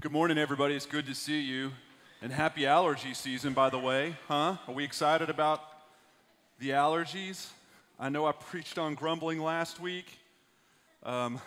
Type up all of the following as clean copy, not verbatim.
Good morning, everybody. It's good to see you. And happy allergy season, by the way, huh? Are we excited about the allergies? I know I preached on grumbling last week, but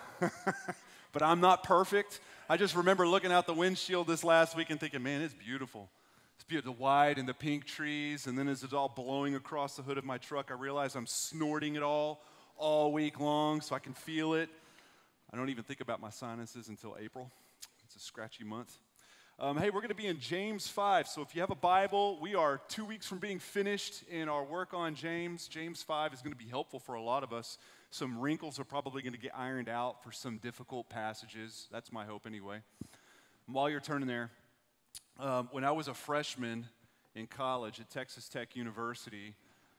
I'm not perfect. I just remember looking out the windshield this last week and thinking, man, it's beautiful. It's beautiful, the white and the pink trees, and then as it's all blowing across the hood of my truck, I realize I'm snorting it all week long, so I can feel it. I don't even think about my sinuses until April. It's a scratchy month. Hey, we're going to be in James 5. So if you have a Bible, we are 2 weeks from being finished in our work on James. James 5 is going to be helpful for a lot of us. Some wrinkles are probably going to get ironed out for some difficult passages. That's my hope anyway. And while you're turning there, when I was a freshman in college at Texas Tech University,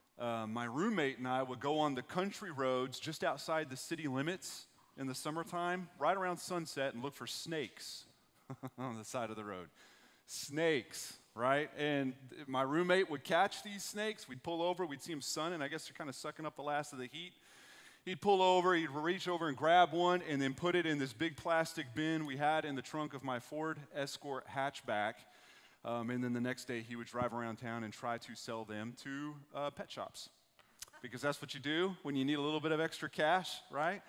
my roommate and I would go on the country roads just outside the city limits in the summertime, right around sunset, and look for snakes on the side of the road. Snakes, right? And my roommate would catch these snakes. We'd pull over. We'd see them sunning. I guess they're kind of sucking up the last of the heat. He'd pull over. He'd reach over and grab one and then put it in this big plastic bin we had in the trunk of my Ford Escort hatchback. And then the next day, he would drive around town and try to sell them to pet shops. Because that's what you do when you need a little bit of extra cash, right?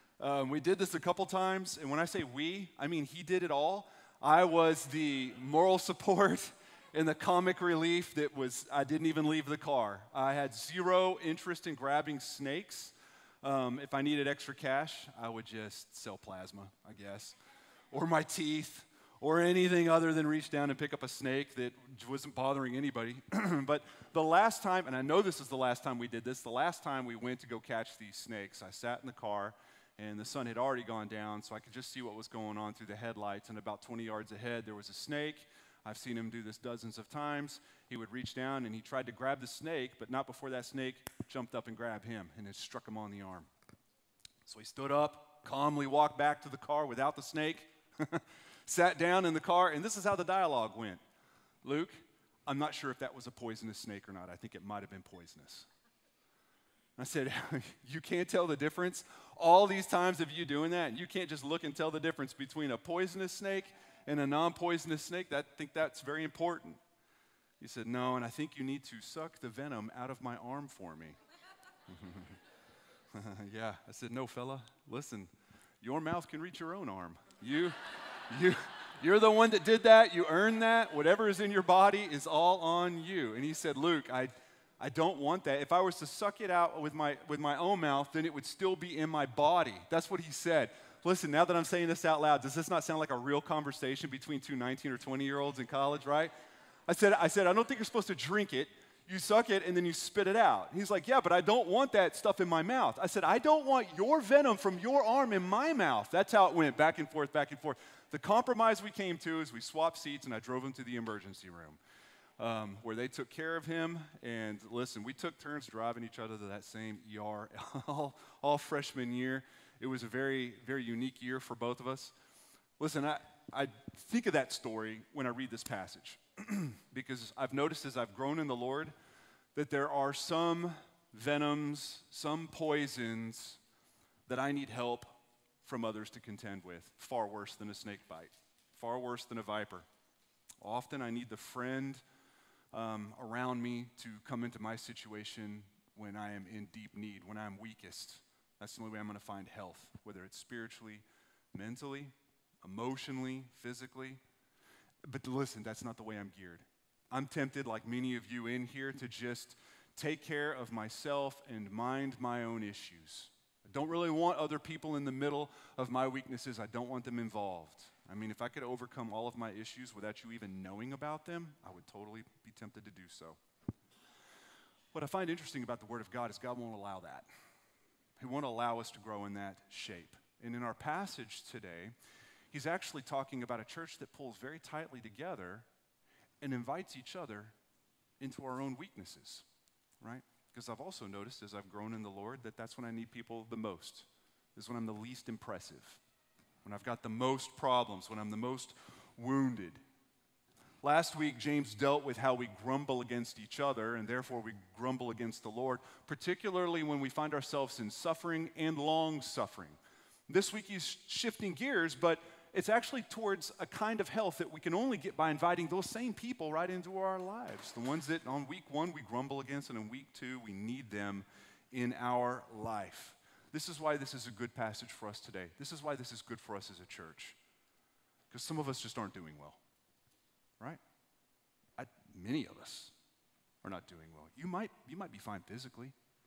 We did this a couple times, and when I say we, I mean he did it all. I was the moral support and the comic relief I didn't even leave the car. I had zero interest in grabbing snakes. If I needed extra cash, I would just sell plasma, I guess, or my teeth, or anything other than reach down and pick up a snake that wasn't bothering anybody. But the last time, and I know this is the last time we did this, the last time we went to go catch these snakes, I sat in the car, and the sun had already gone down, so I could just see what was going on through the headlights. And about 20 yards ahead, there was a snake. I've seen him do this dozens of times. He would reach down, and he tried to grab the snake, but not before that snake jumped up and grabbed him, and it struck him on the arm. So he stood up, calmly walked back to the car without the snake, sat down in the car, and this is how the dialogue went. Luke, I'm not sure if that was a poisonous snake or not. I think it might have been poisonous. I said, you can't tell the difference? All these times of you doing that, and you can't just look and tell the difference between a poisonous snake and a non-poisonous snake? I think that's very important. He said, no, and I think you need to suck the venom out of my arm for me. Yeah, I said, no, fella, listen, your mouth can reach your own arm. You're the one that did that. You earned that. Whatever is in your body is all on you. And he said, Luke, I don't want that. If I was to suck it out with my own mouth, then it would still be in my body. That's what he said. Listen, now that I'm saying this out loud, does this not sound like a real conversation between two 19 or 20-year-olds in college, right? I said, I don't think you're supposed to drink it. You suck it, and then you spit it out. He's like, yeah, but I don't want that stuff in my mouth. I said, I don't want your venom from your arm in my mouth. That's how it went, back and forth, back and forth. The compromise we came to is we swapped seats, and I drove him to the emergency room. Where they took care of him, and listen, we took turns driving each other to that same ER all freshman year. It was a very, very unique year for both of us. Listen, I think of that story when I read this passage because I've noticed as I've grown in the Lord that there are some venoms, some poisons that I need help from others to contend with, far worse than a snake bite, far worse than a viper. Often I need the friend around me to come into my situation when I am in deep need, when I'm weakest. That's the only way I'm going to find health, whether it's spiritually, mentally, emotionally, physically. But listen, that's not the way I'm geared. I'm tempted, like many of you in here, to just take care of myself and mind my own issues. I don't really want other people in the middle of my weaknesses. I don't want them involved. I mean, if I could overcome all of my issues without you even knowing about them, I would totally be tempted to do so. What I find interesting about the Word of God is God won't allow that. He won't allow us to grow in that shape. And in our passage today, he's actually talking about a church that pulls very tightly together and invites each other into our own weaknesses, right? Because I've also noticed as I've grown in the Lord that that's when I need people the most. This is when I'm the least impressive. When I've got the most problems, when I'm the most wounded. Last week, James dealt with how we grumble against each other, and therefore we grumble against the Lord, particularly when we find ourselves in suffering and long suffering. This week he's shifting gears, but it's actually towards a kind of health that we can only get by inviting those same people right into our lives. The ones that on week 1 we grumble against, and in week 2 we need them in our life. This is why this is a good passage for us today. This is why this is good for us as a church. Because some of us just aren't doing well, right? Many of us are not doing well. You might be fine physically.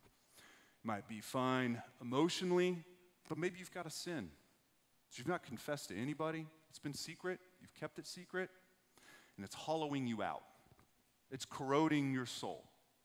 You might be fine emotionally, but maybe you've got a sin. So you've not confessed to anybody. It's been secret. You've kept it secret. And it's hollowing you out. It's corroding your soul.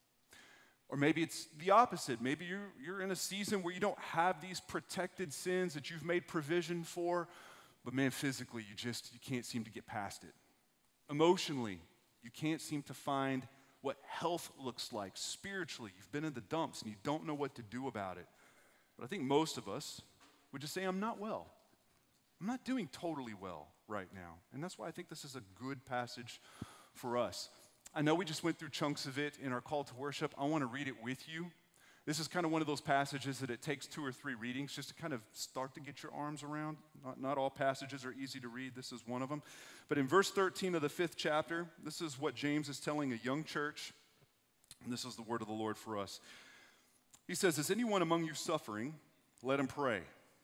Or maybe it's the opposite. Maybe you're in a season where you don't have these protected sins that you've made provision for, but man, physically, you can't seem to get past it. Emotionally, you can't seem to find what health looks like. Spiritually, you've been in the dumps and you don't know what to do about it. But I think most of us would just say, I'm not well. I'm not doing totally well right now. And that's why I think this is a good passage for us. I know we just went through chunks of it in our call to worship. I want to read it with you. This is kind of one of those passages that it takes 2 or 3 readings just to kind of start to get your arms around. Not all passages are easy to read. This is one of them. But in verse 13 of the 5th chapter, this is what James is telling a young church, and this is the word of the Lord for us. He says, is anyone among you suffering? Let him pray.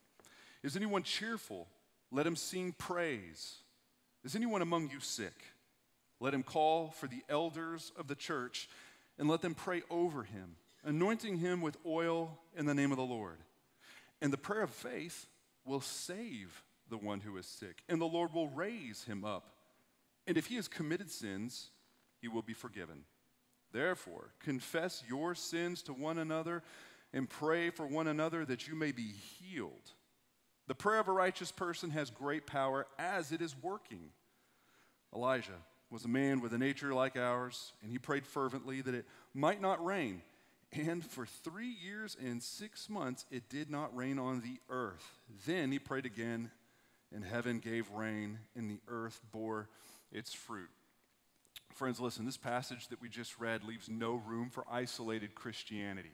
Is anyone cheerful? Let him sing praise. Is anyone among you sick? Let him call for the elders of the church and let them pray over him, anointing him with oil in the name of the Lord. And the prayer of faith will save the one who is sick, and the Lord will raise him up. And if he has committed sins, he will be forgiven. Therefore, confess your sins to one another and pray for one another that you may be healed. The prayer of a righteous person has great power as it is working. Elijah was a man with a nature like ours, and he prayed fervently that it might not rain. And for 3 years and 6 months, it did not rain on the earth. Then he prayed again, and heaven gave rain, and the earth bore its fruit. Friends, listen, this passage that we just read leaves no room for isolated Christianity.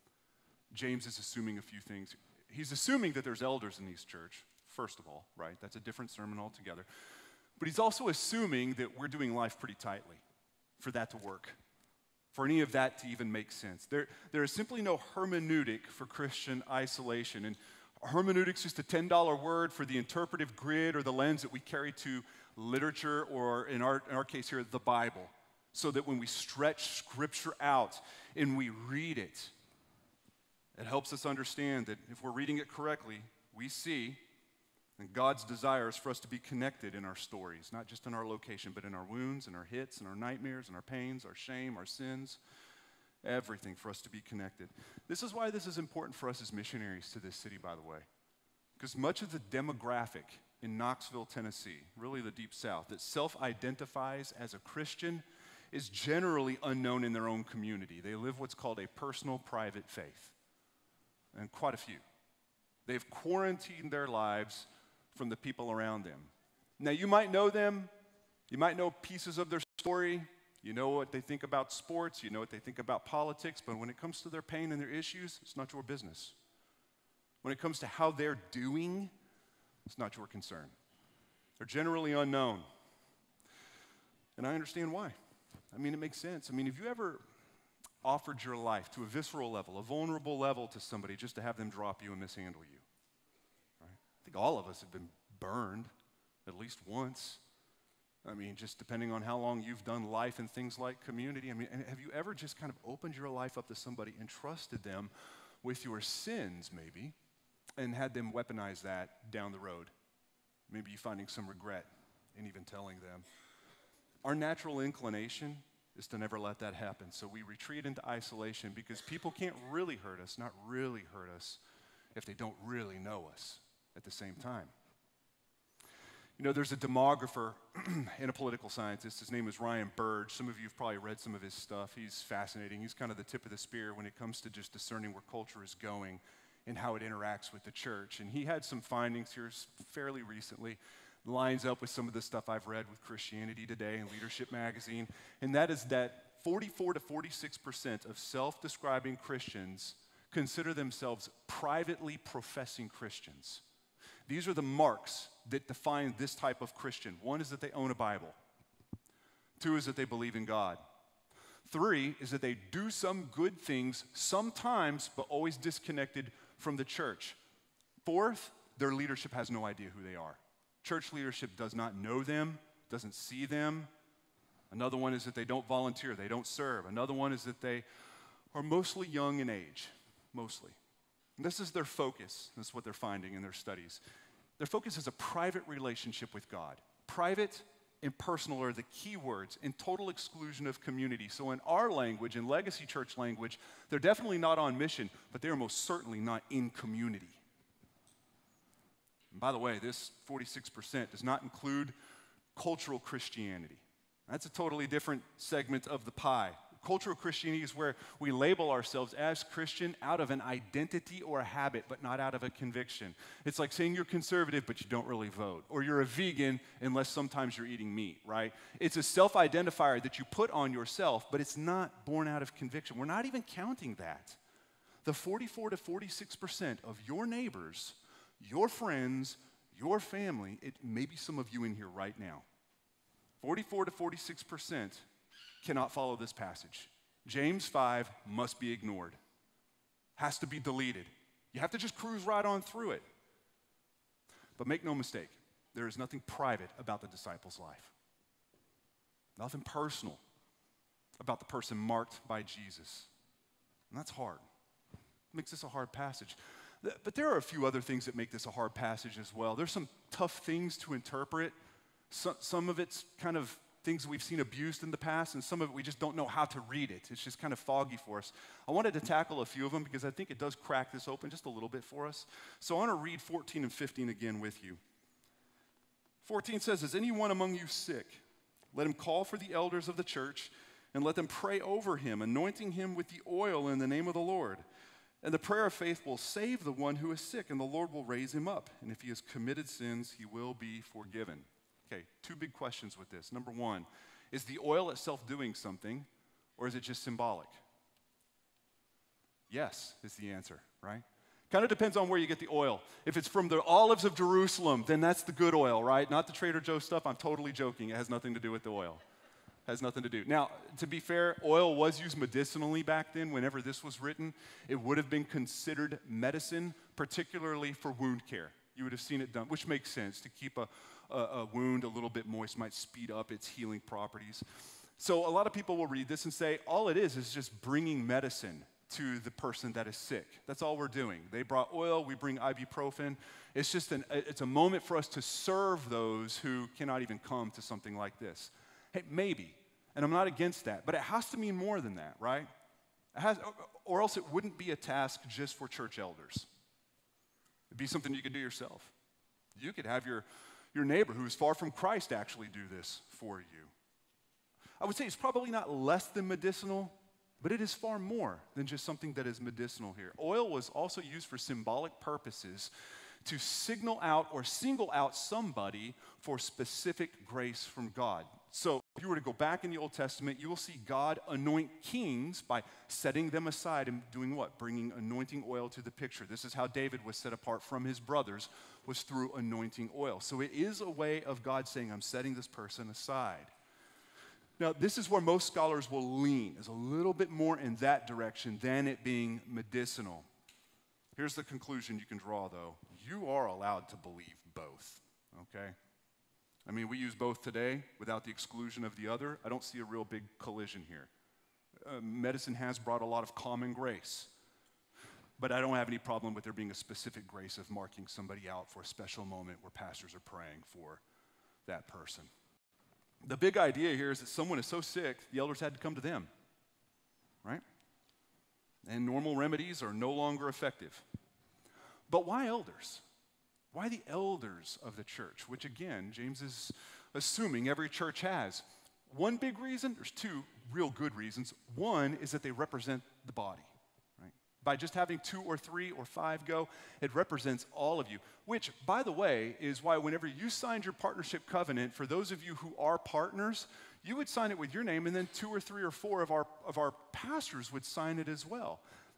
James is assuming a few things. He's assuming that there's elders in this church, first of all, right? That's a different sermon altogether. But he's also assuming that we're doing life pretty tightly for that to work, for any of that to even make sense. There is simply no hermeneutic for Christian isolation. And hermeneutics is just a $10 word for the interpretive grid or the lens that we carry to literature, or in our case here, the Bible, so that when we stretch Scripture out and we read it, it helps us understand that if we're reading it correctly, we see and God's desire is for us to be connected in our stories, not just in our location, but in our wounds, and our hits, and our nightmares, and our pains, our shame, our sins, everything for us to be connected. This is why this is important for us as missionaries to this city, by the way, because much of the demographic in Knoxville, Tennessee, really the Deep South, that self-identifies as a Christian is generally unknown in their own community. They live what's called a personal private faith, and quite a few. They've quarantined their lives from the people around them. Now, you might know them. You might know pieces of their story. You know what they think about sports. You know what they think about politics. But when it comes to their pain and their issues, it's not your business. When it comes to how they're doing, it's not your concern. They're generally unknown. And I understand why. I mean, it makes sense. I mean, have you ever offered your life to a visceral level, a vulnerable level to somebody just to have them drop you and mishandle you? I think all of us have been burned at least once. I mean, just depending on how long you've done life and things like community. I mean, have you ever just kind of opened your life up to somebody and trusted them with your sins, maybe, and had them weaponize that down the road? Maybe you finding some regret in even telling them. Our natural inclination is to never let that happen. So we retreat into isolation because people can't really hurt us, not really hurt us, if they don't really know us at the same time. You know, there's a demographer and a political scientist. His name is Ryan Burge. Some of you have probably read some of his stuff. He's fascinating. He's kind of the tip of the spear when it comes to just discerning where culture is going and how it interacts with the church. And he had some findings here fairly recently, lines up with some of the stuff I've read with Christianity Today and Leadership Magazine, and that is that 44 to 46% of self-describing Christians consider themselves privately professing Christians. These are the marks that define this type of Christian. One is that they own a Bible. Two is that they believe in God. Three is that they do some good things sometimes, but always disconnected from the church. Fourth, their leadership has no idea who they are. Church leadership does not know them, doesn't see them. Another one is that they don't volunteer, they don't serve. Another one is that they are mostly young in age, mostly. And this is their focus. This is what they're finding in their studies. Their focus is a private relationship with God. Private and personal are the key words in total exclusion of community. So in our language, in Legacy Church language, they're definitely not on mission, but they are most certainly not in community. And by the way, this 46% does not include cultural Christianity. That's a totally different segment of the pie. Cultural Christianity is where we label ourselves as Christian out of an identity or a habit, but not out of a conviction. It's like saying you're conservative, but you don't really vote. Or you're a vegan unless sometimes you're eating meat, right? It's a self-identifier that you put on yourself, but it's not born out of conviction. We're not even counting that. The 44 to 46% of your neighbors, your friends, your family, maybe some of you in here right now, 44 to 46% cannot follow this passage. James 5 must be ignored, has to be deleted. You have to just cruise right on through it. But make no mistake, there is nothing private about the disciples' life. Nothing personal about the person marked by Jesus. And that's hard. It makes this a hard passage. But there are a few other things that make this a hard passage as well. There's some tough things to interpret. Some of it's kind of things we've seen abused in the past, and some of it we just don't know how to read it. It's just kind of foggy for us. I wanted to tackle a few of them because I think it does crack this open just a little bit for us. So I want to read 14 and 15 again with you. 14 says, "Is anyone among you sick? Let him call for the elders of the church and let them pray over him, anointing him with the oil in the name of the Lord. And the prayer of faith will save the one who is sick, and the Lord will raise him up. And if he has committed sins, he will be forgiven." Okay, two big questions with this. Number one, is the oil itself doing something, or is it just symbolic? Yes, is the answer, right? Kind of depends on where you get the oil. If it's from the olives of Jerusalem, then that's the good oil, right? Not the Trader Joe's stuff. I'm totally joking. It has nothing to do with the oil. Has nothing to do. Now, to be fair, oil was used medicinally back then. Whenever this was written, it would have been considered medicine, particularly for wound care. You would have seen it done, which makes sense. To keep a wound a little bit moist might speed up its healing properties. So a lot of people will read this and say, all it is just bringing medicine to the person that is sick. That's all we're doing. They brought oil, we bring ibuprofen. It's just it's a moment for us to serve those who cannot even come to something like this. Hey, maybe, and I'm not against that, but it has to mean more than that, right? It has, or else it wouldn't be a task just for church elders. It'd be something you could do yourself. You could have your neighbor who is far from Christ actually do this for you. I would say it's probably not less than medicinal, but it is far more than just something that is medicinal here. Oil was also used for symbolic purposes to signal out or single out somebody for specific grace from God. So if you were to go back in the Old Testament, you will see God anoint kings by setting them aside and doing what? Bringing anointing oil to the picture. This is how David was set apart from his brothers, was through anointing oil. So it is a way of God saying, I'm setting this person aside. Now, this is where most scholars will lean, is a little bit more in that direction than it being medicinal. Here's the conclusion you can draw, though. You are allowed to believe both, okay? I mean, we use both today without the exclusion of the other. I don't see a real big collision here. Medicine has brought a lot of common grace, but I don't have any problem with there being a specific grace of marking somebody out for a special moment where pastors are praying for that person. The big idea here is that someone is so sick, the elders had to come to them, right? And normal remedies are no longer effective. But why elders? Why the elders of the church? Which again, James is assuming every church has. One big reason, there's two real good reasons. One is that they represent the body, right? By just having 2 or 3 or 5 go, it represents all of you. Which, by the way, is why whenever you signed your partnership covenant, for those of you who are partners, you would sign it with your name, and then 2 or 3 or 4 of our pastors would sign it as well.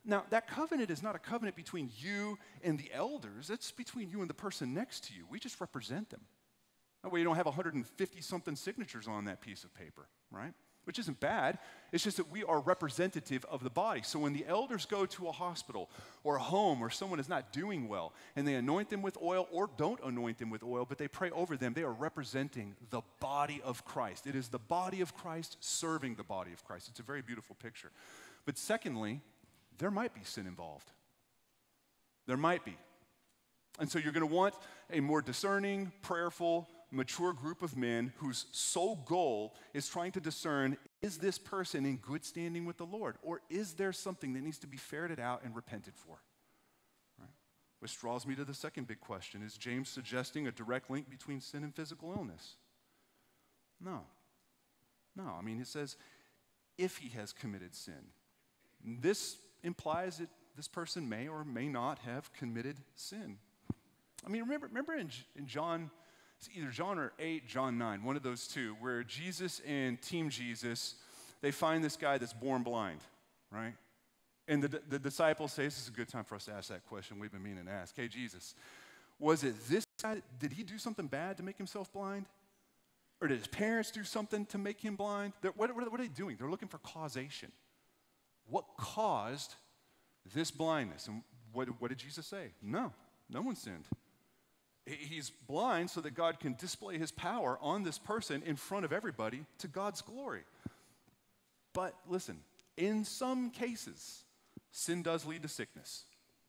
Now, that covenant is not a covenant between you and the elders. It's between you and the person next to you. We just represent them. That way you don't have 150-something signatures on that piece of paper, right? Which isn't bad. It's just that we are representative of the body. So when the elders go to a hospital or a home where someone is not doing well and they anoint them with oil or don't anoint them with oil, but they pray over them, they are representing the body of Christ. It is the body of Christ serving the body of Christ. It's a very beautiful picture. But secondly, there might be sin involved. There might be. And so you're going to want a more discerning, prayerful, mature group of men whose sole goal is trying to discern, is this person in good standing with the Lord? Or is there something that needs to be ferreted out and repented for? Right? Which draws me to the second big question. Is James suggesting a direct link between sin and physical illness? No. No, I mean, it says, if he has committed sin. This implies that this person may or may not have committed sin. I mean, remember in John, it's either John or 8, John 9, one of those two, where Jesus and Team Jesus, they find this guy that's born blind, right? And the disciples say, this is a good time for us to ask that question we've been meaning to ask. Hey, Jesus, was it this guy, did he do something bad to make himself blind? Or did his parents do something to make him blind? What are they doing? They're looking for causation. What caused this blindness? And what did Jesus say? No one sinned. He's blind so that God can display his power on this person in front of everybody to God's glory. But listen, in some cases, sin does lead to sickness.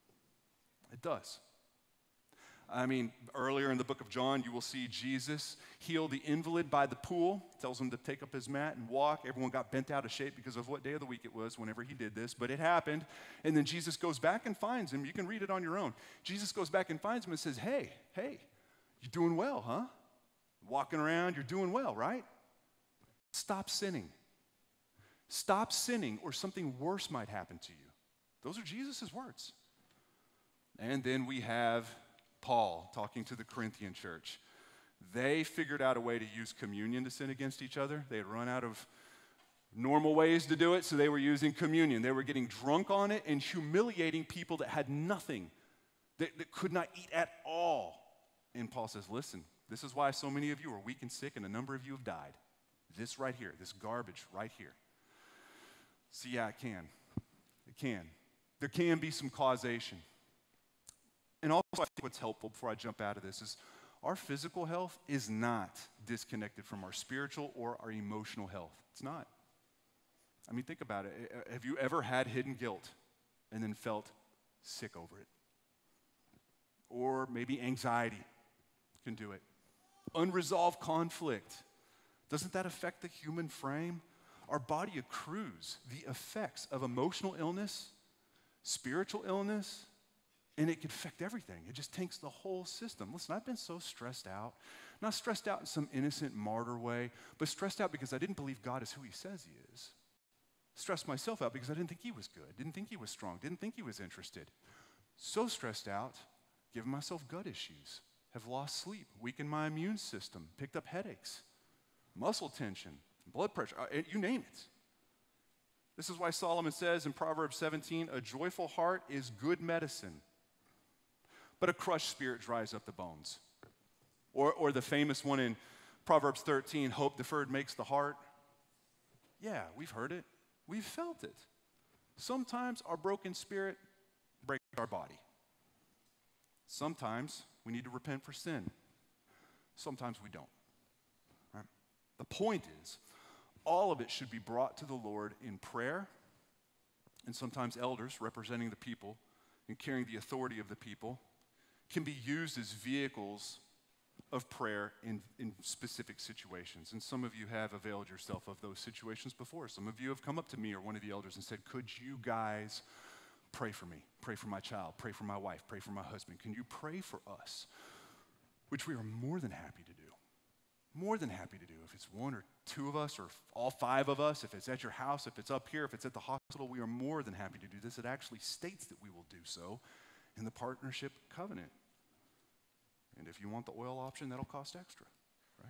It does. I mean, earlier in the book of John, you will see Jesus heal the invalid by the pool, tells him to take up his mat and walk. Everyone got bent out of shape because of what day of the week it was whenever he did this, but it happened. And then Jesus goes back and finds him. You can read it on your own. Jesus goes back and finds him and says, hey, you're doing well, huh? Walking around, you're doing well, right? Stop sinning. Stop sinning or something worse might happen to you. Those are Jesus' words. And then we have Paul talking to the Corinthian church. They figured out a way to use communion to sin against each other. They had run out of normal ways to do it, so they were using communion. They were getting drunk on it and humiliating people that had nothing, that could not eat at all. And Paul says, listen, this is why so many of you are weak and sick and a number of you have died. This right here, this garbage right here. So yeah, it can. It can. There can be some causation. And also, I think what's helpful before I jump out of this is our physical health is not disconnected from our spiritual or our emotional health. It's not. I mean, think about it. Have you ever had hidden guilt and then felt sick over it? Or maybe anxiety can do it. Unresolved conflict. Doesn't that affect the human frame? Our body accrues the effects of emotional illness, spiritual illness, and it can affect everything. It just tanks the whole system. Listen, I've been so stressed out. Not stressed out in some innocent martyr way, but stressed out because I didn't believe God is who he says he is. Stressed myself out because I didn't think he was good, didn't think he was strong, didn't think he was interested. So stressed out, giving myself gut issues, have lost sleep, weakened my immune system, picked up headaches, muscle tension, blood pressure, you name it. This is why Solomon says in Proverbs 17, a joyful heart is good medicine, but a crushed spirit dries up the bones. Or the famous one in Proverbs 13, hope deferred makes the heart. Yeah, we've heard it. We've felt it. Sometimes our broken spirit breaks our body. Sometimes we need to repent for sin. Sometimes we don't. Right? The point is, all of it should be brought to the Lord in prayer, and sometimes elders representing the people and carrying the authority of the people can be used as vehicles of prayer in specific situations. And some of you have availed yourself of those situations before. Some of you have come up to me or one of the elders and said, could you guys pray for me, pray for my child, pray for my wife, pray for my husband. Can you pray for us? Which we are more than happy to do. More than happy to do. If it's one or two of us or all five of us, if it's at your house, if it's up here, if it's at the hospital, we are more than happy to do this. It actually states that we will do so in the partnership covenant. And if you want the oil option, that'll cost extra, right?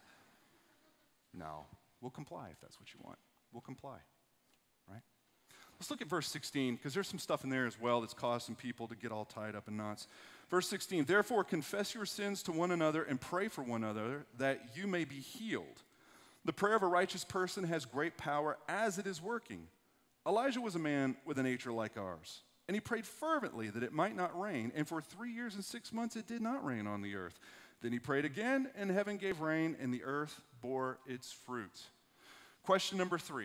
No, we'll comply if that's what you want. We'll comply, right? Let's look at verse 16, because there's some stuff in there as well that's caused some people to get all tied up in knots. Verse 16, therefore confess your sins to one another and pray for one another that you may be healed. The prayer of a righteous person has great power as it is working. Elijah was a man with a nature like ours, and he prayed fervently that it might not rain, and for 3 years and 6 months it did not rain on the earth. Then he prayed again, and heaven gave rain, and the earth bore its fruit. Question number 3.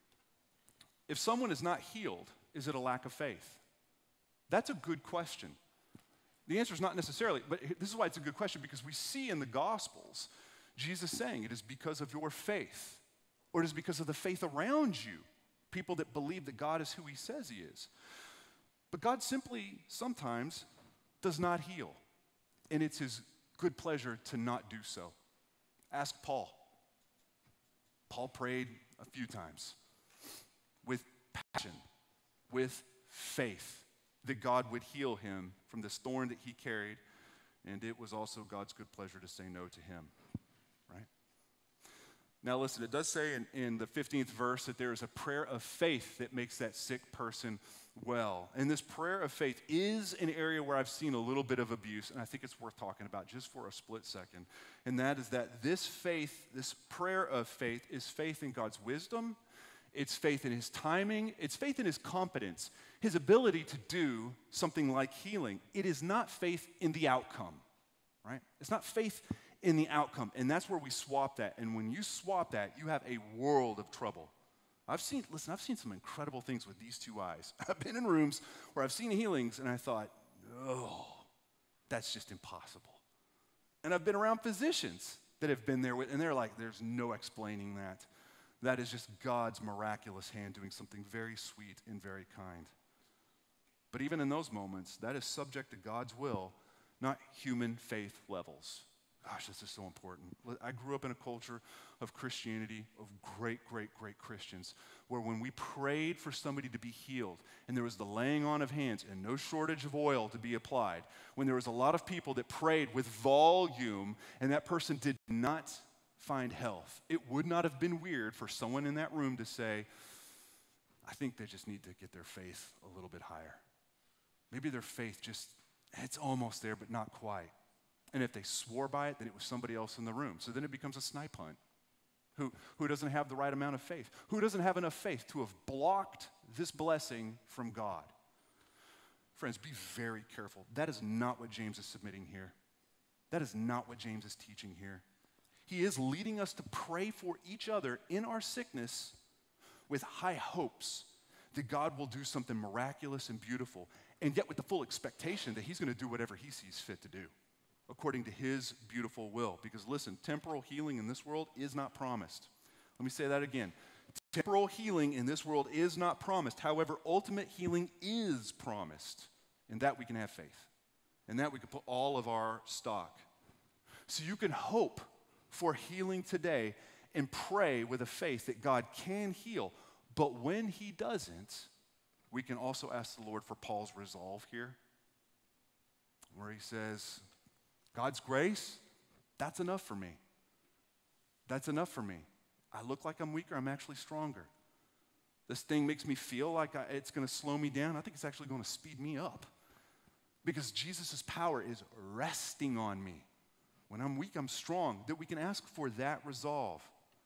If someone is not healed, is it a lack of faith? That's a good question. The answer is not necessarily, but this is why it's a good question, because we see in the Gospels Jesus saying it is because of your faith, or it is because of the faith around you, people that believe that God is who he says he is. But God simply sometimes does not heal, and it's his good pleasure to not do so. Ask Paul. Paul prayed a few times with passion, with faith, that God would heal him from this thorn that he carried, and it was also God's good pleasure to say no to him, right? Now listen, it does say in the 15th verse that there is a prayer of faith that makes that sick person well. And this prayer of faith is an area where I've seen a little bit of abuse, and I think it's worth talking about just for a split second. And that is that this faith, this prayer of faith, is faith in God's wisdom, it's faith in his timing, it's faith in his competence, his ability to do something like healing. It is not faith in the outcome, right? It's not faith in the outcome, and that's where we swap that. And when you swap that, you have a world of trouble. I've seen some incredible things with these two eyes. I've been in rooms where I've seen healings, and I thought, oh, that's just impossible. And I've been around physicians that have been there with, and they're like, there's no explaining that. That is just God's miraculous hand doing something very sweet and very kind. But even in those moments, that is subject to God's will, not human faith levels. Gosh, this is so important. I grew up in a culture of Christianity, of great, great, great Christians, where when we prayed for somebody to be healed, and there was the laying on of hands and no shortage of oil to be applied, when there was a lot of people that prayed with volume and that person did not find health, it would not have been weird for someone in that room to say, I think they just need to get their faith a little bit higher. Maybe their faith it's almost there, but not quite. And if they swore by it, then it was somebody else in the room. So then it becomes a snipe hunt. Who doesn't have the right amount of faith? Who doesn't have enough faith to have blocked this blessing from God? Friends, be very careful. That is not what James is submitting here. That is not what James is teaching here. He is leading us to pray for each other in our sickness with high hopes that God will do something miraculous and beautiful, and yet with the full expectation that he's going to do whatever he sees fit to do, according to his beautiful will. Because listen, temporal healing in this world is not promised. Let me say that again. Temporal healing in this world is not promised. However, ultimate healing is promised. In that we can have faith. In that we can put all of our stock. So you can hope for healing today and pray with a faith that God can heal. But when he doesn't, we can also ask the Lord for Paul's resolve here, where he says, God's grace, that's enough for me. That's enough for me. I look like I'm weaker, I'm actually stronger. This thing makes me feel like it's going to slow me down. I think it's actually going to speed me up. Because Jesus' power is resting on me. When I'm weak, I'm strong. That we can ask for that resolve.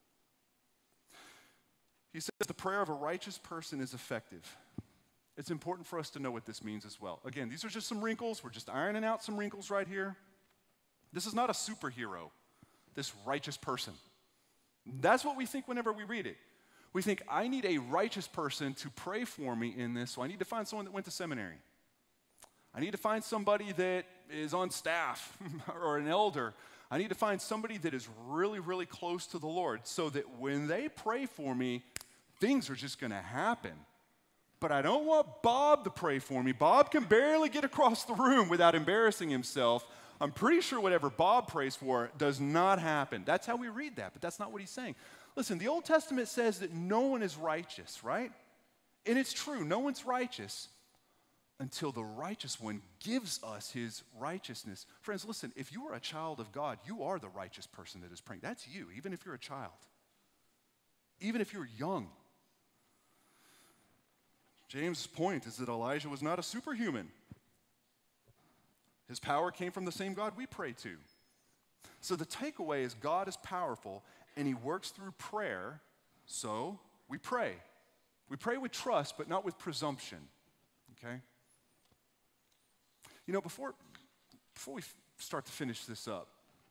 He says the prayer of a righteous person is effective. It's important for us to know what this means as well. Again, these are just some wrinkles. We're just ironing out some wrinkles right here. This is not a superhero, this righteous person. That's what we think whenever we read it. We think, I need a righteous person to pray for me in this, so I need to find someone that went to seminary. I need to find somebody that is on staff or an elder. I need to find somebody that is really, really close to the Lord so that when they pray for me, things are just going to happen. But I don't want Bob to pray for me. Bob can barely get across the room without embarrassing himself. I'm pretty sure whatever Bob prays for does not happen. That's how we read that, but that's not what he's saying. Listen, the Old Testament says that no one is righteous, right? And it's true, no one's righteous until the righteous one gives us his righteousness. Friends, listen, if you are a child of God, you are the righteous person that is praying. That's you, even if you're a child. Even if you're young. James' point is that Elijah was not a superhuman. His power came from the same God we pray to. So the takeaway is God is powerful and he works through prayer, so we pray. We pray with trust, but not with presumption, okay? You know, before we start to finish this up,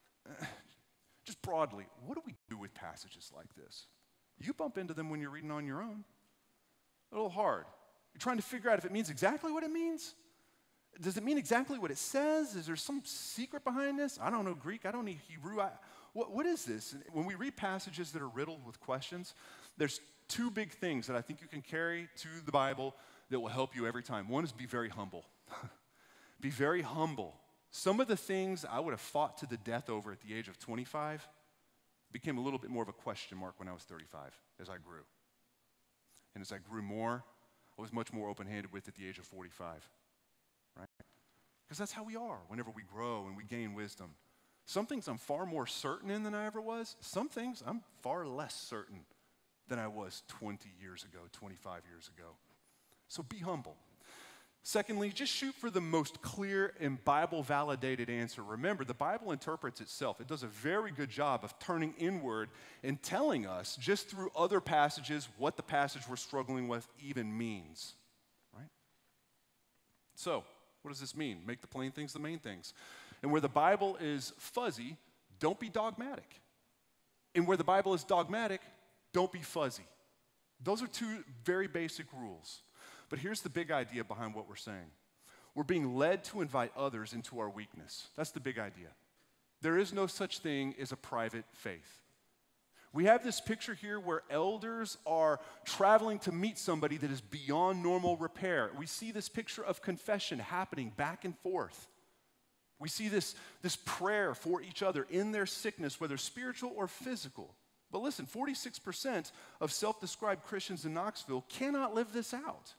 just broadly, what do we do with passages like this? You bump into them when you're reading on your own. A little hard. You're trying to figure out if it means exactly what it means. Does it mean exactly what it says? Is there some secret behind this? I don't know Greek. I don't know Hebrew. What is this? When we read passages that are riddled with questions, there's two big things that I think you can carry to the Bible that will help you every time. One is be very humble. Be very humble. Some of the things I would have fought to the death over at the age of 25 became a little bit more of a question mark when I was 35 as I grew. And as I grew more, I was much more open-handed with at the age of 45, right? Because that's how we are whenever we grow and we gain wisdom. Some things I'm far more certain in than I ever was. Some things I'm far less certain than I was 20 years ago, 25 years ago. So be humble. Secondly, just shoot for the most clear and Bible-validated answer. Remember, the Bible interprets itself. It does a very good job of turning inward and telling us, just through other passages, what the passage we're struggling with even means, right? So, what does this mean? Make the plain things the main things. And where the Bible is fuzzy, don't be dogmatic. And where the Bible is dogmatic, don't be fuzzy. Those are two very basic rules. But here's the big idea behind what we're saying. We're being led to invite others into our weakness. That's the big idea. There is no such thing as a private faith. We have this picture here where elders are traveling to meet somebody that is beyond normal repair. We see this picture of confession happening back and forth. We see this prayer for each other in their sickness, whether spiritual or physical. But listen, 46% of self-described Christians in Knoxville cannot live this out.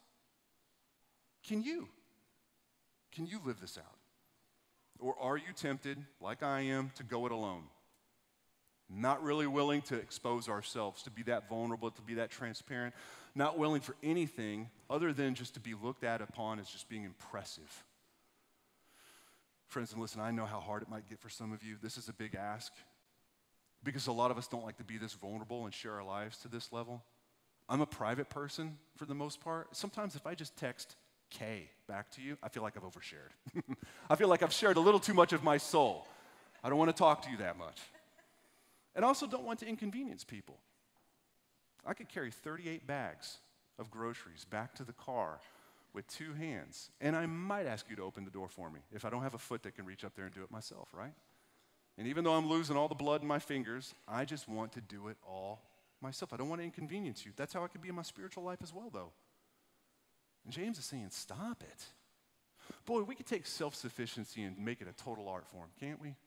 Can you? Can you live this out? Or are you tempted, like I am, to go it alone? Not really willing to expose ourselves, to be that vulnerable, to be that transparent, not willing for anything other than just to be looked at upon as just being impressive. Friends, and listen, I know how hard it might get for some of you. This is a big ask because a lot of us don't like to be this vulnerable and share our lives to this level. I'm a private person for the most part. Sometimes if I just text K back to you, I feel like I've overshared. I feel like I've shared a little too much of my soul. I don't want to talk to you that much. And I also don't want to inconvenience people. I could carry 38 bags of groceries back to the car with two hands, and I might ask you to open the door for me if I don't have a foot that can reach up there and do it myself, right? And even though I'm losing all the blood in my fingers, I just want to do it all myself. I don't want to inconvenience you. That's how I could be in my spiritual life as well, though. And James is saying, stop it. Boy, we could take self-sufficiency and make it a total art form, can't we?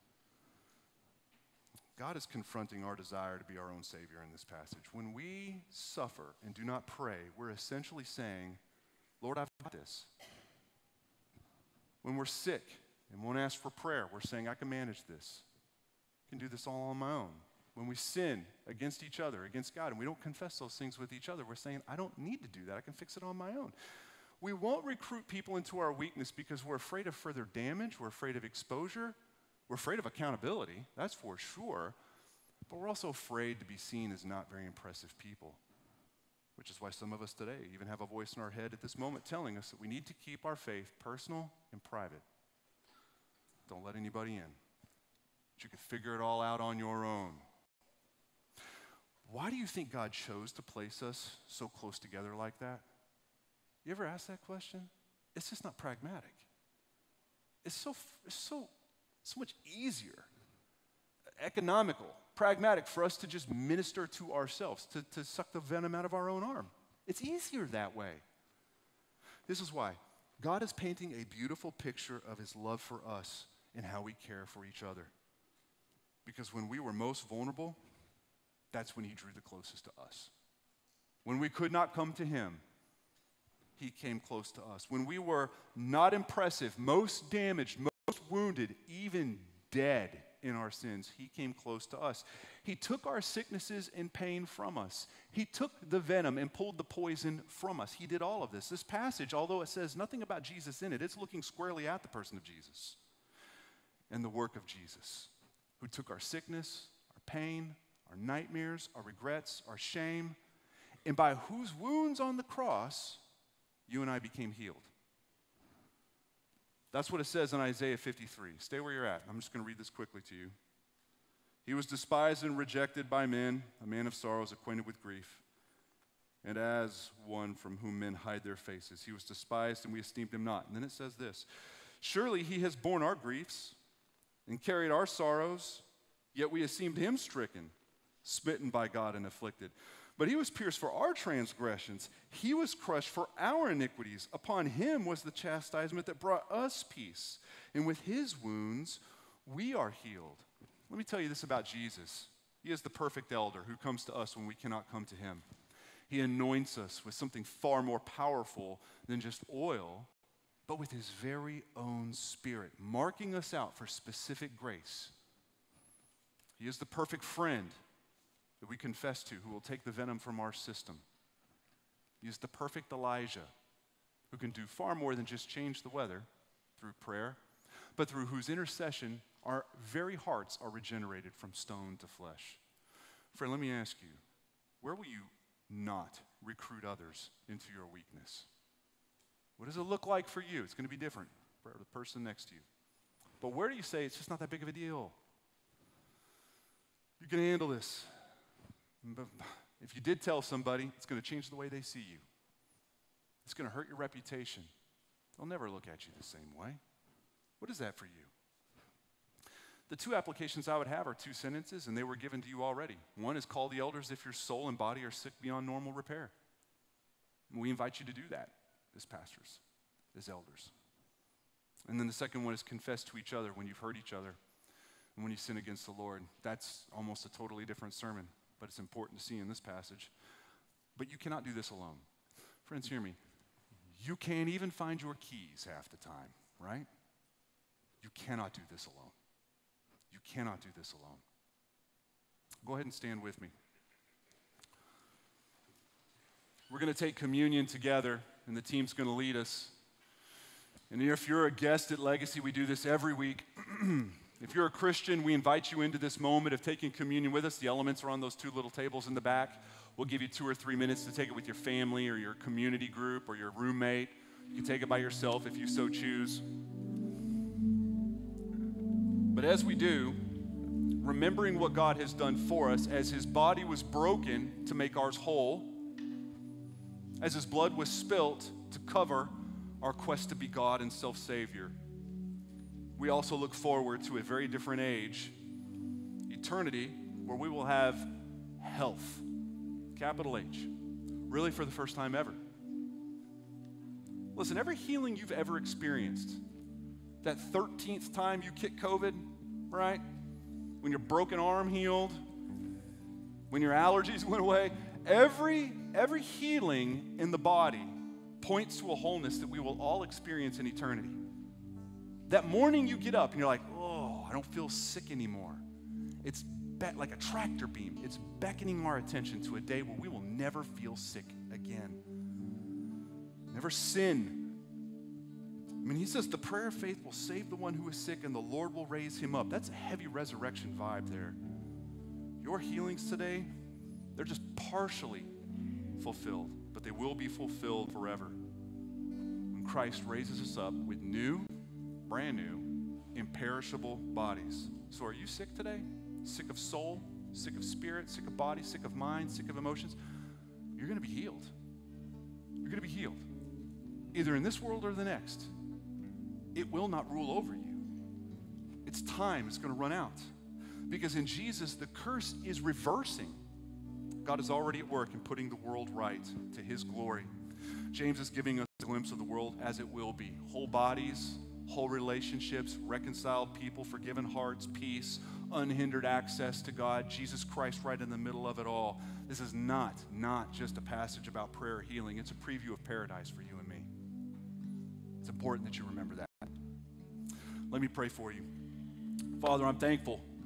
God is confronting our desire to be our own Savior in this passage. When we suffer and do not pray, we're essentially saying, Lord, I've got this. When we're sick and won't ask for prayer, we're saying, I can manage this. I can do this all on my own. When we sin against each other, against God, and we don't confess those things with each other, we're saying, I don't need to do that. I can fix it on my own. We won't recruit people into our weakness because we're afraid of further damage. We're afraid of exposure. We're afraid of accountability, that's for sure. But we're also afraid to be seen as not very impressive people, which is why some of us today even have a voice in our head at this moment telling us that we need to keep our faith personal and private. Don't let anybody in. But you can figure it all out on your own. Why do you think God chose to place us so close together like that? You ever ask that question? It's just not pragmatic. It's so much easier, economical, pragmatic for us to just minister to ourselves, to suck the venom out of our own arm. It's easier that way. This is why. God is painting a beautiful picture of his love for us and how we care for each other. Because when we were most vulnerable, that's when he drew the closest to us. When we could not come to him, he came close to us. When we were not impressive, most damaged, most wounded, even dead, in our sins, he came close to us. He took our sicknesses and pain from us. He took the venom and pulled the poison from us. He did all of this. This passage, although it says nothing about Jesus in it, it's looking squarely at the person of Jesus and the work of Jesus, who took our sickness, our pain, our nightmares, our regrets, our shame, and by whose wounds on the cross you and I became healed. That's what it says in Isaiah 53. Stay where you're at. I'm just going to read this quickly to you. He was despised and rejected by men, a man of sorrows, acquainted with grief, and as one from whom men hide their faces. He was despised and we esteemed him not. And then it says this, surely he has borne our griefs and carried our sorrows, yet we esteemed him stricken, smitten by God and afflicted. But he was pierced for our transgressions. He was crushed for our iniquities. Upon him was the chastisement that brought us peace. And with his wounds, we are healed. Let me tell you this about Jesus. He is the perfect elder who comes to us when we cannot come to him. He anoints us with something far more powerful than just oil, but with his very own Spirit, marking us out for specific grace. He is the perfect friend that we confess to, who will take the venom from our system. He is the perfect Elijah, who can do far more than just change the weather through prayer, but through whose intercession our very hearts are regenerated from stone to flesh. Friend, let me ask you, where will you not recruit others into your weakness? What does it look like for you? It's going to be different for the person next to you. But where do you say, it's just not that big of a deal? You can handle this. But if you did tell somebody, it's going to change the way they see you. It's going to hurt your reputation. They'll never look at you the same way. What is that for you? The two applications I would have are two sentences, and they were given to you already. One is call the elders if your soul and body are sick beyond normal repair. And we invite you to do that as pastors, as elders. And then the second one is confess to each other when you've hurt each other and when you sin against the Lord. That's almost a totally different sermon, but it's important to see in this passage. But you cannot do this alone. Friends, hear me. You can't even find your keys half the time, right? You cannot do this alone. You cannot do this alone. Go ahead and stand with me. We're going to take communion together, and the team's going to lead us. And if you're a guest at Legacy, we do this every week. If you're a Christian, we invite you into this moment of taking communion with us. The elements are on those two little tables in the back. We'll give you 2 or 3 minutes to take it with your family or your community group or your roommate. You can take it by yourself if you so choose. But as we do, remembering what God has done for us, as his body was broken to make ours whole, as his blood was spilt to cover our quest to be God and self-Savior, we also look forward to a very different age, eternity, where we will have health, capital H, really for the first time ever. Listen, every healing you've ever experienced, that 13th time you kicked COVID, right? When your broken arm healed, when your allergies went away, every healing in the body points to a wholeness that we will all experience in eternity. That morning you get up and you're like, oh, I don't feel sick anymore. It's like a tractor beam. It's beckoning our attention to a day where we will never feel sick again. Never sin. I mean, he says the prayer of faith will save the one who is sick and the Lord will raise him up. That's a heavy resurrection vibe there. Your healings today, they're just partially fulfilled, but they will be fulfilled forever when Christ raises us up with new, brand new, imperishable bodies. So are you sick today? Sick of soul, sick of spirit, sick of body, sick of mind, sick of emotions? You're going to be healed. You're going to be healed, either in this world or the next. It will not rule over you. It's time. It's going to run out. Because in Jesus, the curse is reversing. God is already at work in putting the world right to his glory. James is giving us a glimpse of the world as it will be. Whole bodies, whole relationships, reconciled people, forgiven hearts, peace, unhindered access to God, Jesus Christ right in the middle of it all. This is not just a passage about prayer or healing. It's a preview of paradise for you and me. It's important that you remember that. Let me pray for you. Father, I'm thankful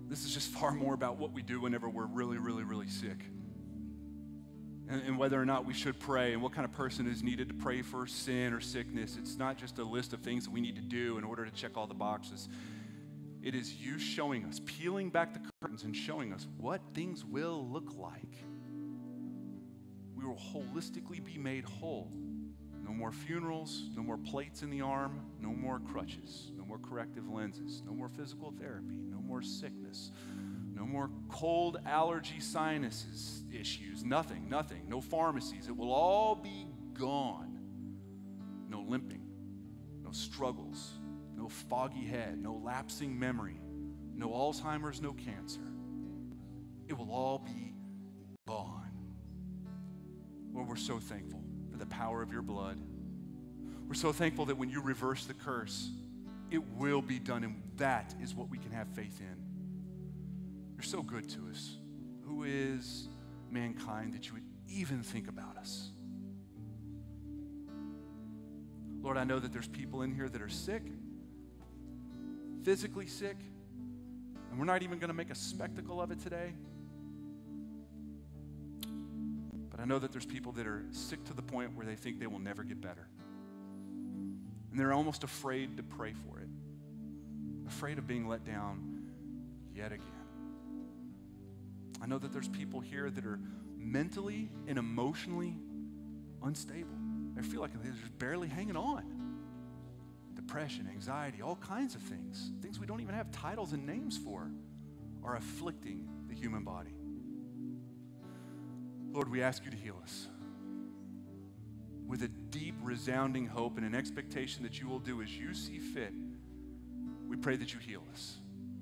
This is just far more about what we do whenever we're really, really, really sick. And whether or not we should pray and what kind of person is needed to pray for sin or sickness. It's not just a list of things that we need to do in order to check all the boxes. It is you showing us, peeling back the curtains and showing us what things will look like. We will holistically be made whole. No more funerals, no more plates in the arm, no more crutches, no more corrective lenses, no more physical therapy, no more sickness, no more cold allergy sinuses issues, nothing, no pharmacies. It will all be gone. No limping, no struggles, no foggy head, no lapsing memory, no Alzheimer's, no cancer. It will all be gone. Lord, we're so thankful for the power of your blood. We're so thankful that when you reverse the curse, it will be done, and that is what we can have faith in. You're so good to us. Who is mankind that you would even think about us? Lord, I know that there's people in here that are sick, physically sick, and we're not even going to make a spectacle of it today. But I know that there's people that are sick to the point where they think they will never get better. And they're almost afraid to pray for it, afraid of being let down yet again. I know that there's people here that are mentally and emotionally unstable. They feel like they're just barely hanging on. Depression, anxiety, all kinds of things we don't even have titles and names for, are afflicting the human body. Lord, we ask you to heal us with a deep, resounding hope and an expectation that you will do as you see fit. We pray that you heal us.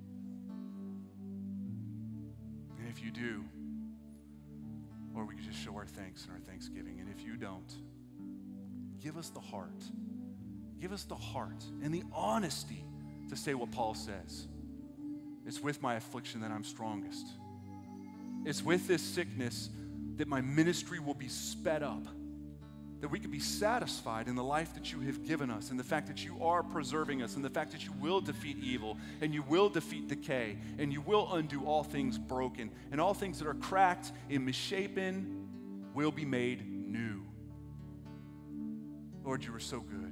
And if you do, Lord, we can just show our thanks and our thanksgiving. And if you don't, give us the heart. Give us the heart and the honesty to say what Paul says. It's with my affliction that I'm strongest. It's with this sickness that my ministry will be sped up, that we can be satisfied in the life that you have given us, and the fact that you are preserving us, and the fact that you will defeat evil, and you will defeat decay, and you will undo all things broken, and all things that are cracked and misshapen will be made new. Lord, you are so good.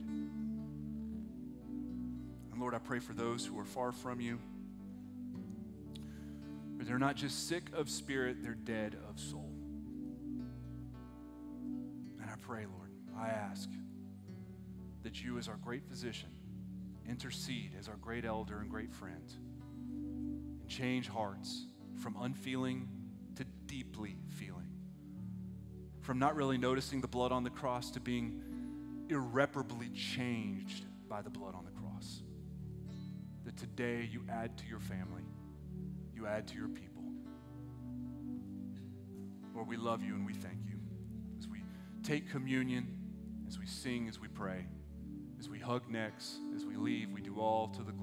And Lord, I pray for those who are far from you, but they're not just sick of spirit, they're dead of soul. And I pray, Lord, I ask that you as our great physician intercede as our great elder and great friend and change hearts from unfeeling to deeply feeling, from not really noticing the blood on the cross to being irreparably changed by the blood on the cross. That today you add to your family, you add to your people. Lord, we love you and we thank you. As we take communion, as we sing, as we pray, as we hug necks, as we leave, we do all to the glory